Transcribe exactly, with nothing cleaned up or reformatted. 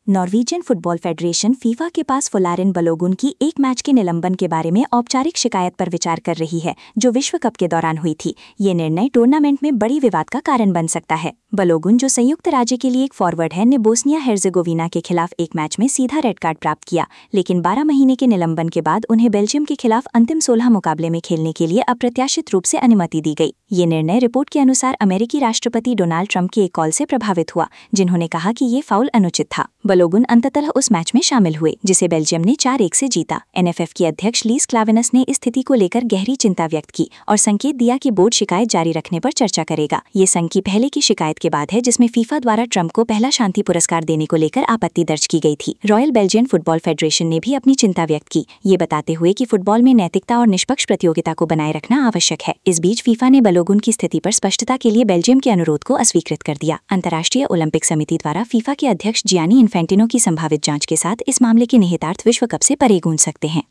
Norwegian football federation FIFA के पास फोलारिन बलोगुन की एक मैच के निलंबन के बारे में औपचारिक शिकायत पर विचार कर रही है, जो विश्व कप के दौरान हुई थी। ये निर्णय टूर्नामेंट में बड़ी विवाद का कारण बन सकता है। बलोगुन, जो संयुक्त राज्य के लिए एक फॉरवर्ड है, ने बोस्निया हेर्जेगोविना के खिलाफ एक मैच में सीधा रेड कार्ड प्राप्त किया, लेकिन बारह महीने के निलंबन के बाद उन्हें बेल्जियम के खिलाफ अंतिम सोलह मुकाबले में खेलने के लिए अप्रत्याशित रूप से अनुमति दी गई। ये निर्णय रिपोर्ट के अनुसार अमेरिकी राष्ट्रपति डोनाल्ड ट्रंप के एक कॉल से प्रभावित हुआ, जिन्होंने कहा कि ये फाउल अनुचित था। बलोगुन अंततः उस मैच में शामिल हुए, जिसे बेल्जियम ने चार एक से जीता। एनएफएफ की अध्यक्ष लीस क्लावेनस ने इस स्थिति को लेकर गहरी चिंता व्यक्त की और संकेत दिया कि बोर्ड शिकायत जारी रखने पर चर्चा करेगा। ये संघ की पहले की शिकायत के बाद है, जिसमें फीफा द्वारा ट्रंप को पहला शांति पुरस्कार देने को लेकर आपत्ति दर्ज की गई थी। रॉयल बेल्जियन फुटबॉल फेडरेशन ने भी अपनी चिंता व्यक्त की, ये बताते हुए कि फुटबॉल में नैतिकता और निष्पक्ष प्रतियोगिता को बनाए रखना आवश्यक है। इस बीच फीफा ने बलोगुन की स्थिति पर स्पष्टता के लिए बेल्जियम के अनुरोध को अस्वीकृत कर दिया। अंतर्राष्ट्रीय ओलंपिक समिति द्वारा फीफा के अध्यक्ष जियानी इन्फेंटिनो की संभावित जांच के साथ इस मामले के निहितार्थ विश्व कप से परे गूंज सकते हैं।